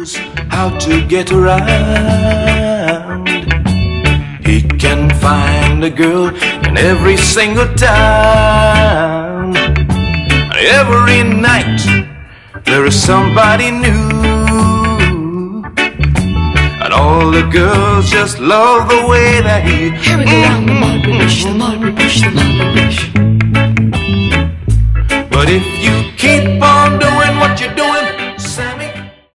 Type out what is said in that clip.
knows how to get around. He can find a girl in every single town. Every night there is somebody new, and all the girls just love the way that he Carry around the Mulberry Bush, the Mulberry Bush, the Mulberry Bush.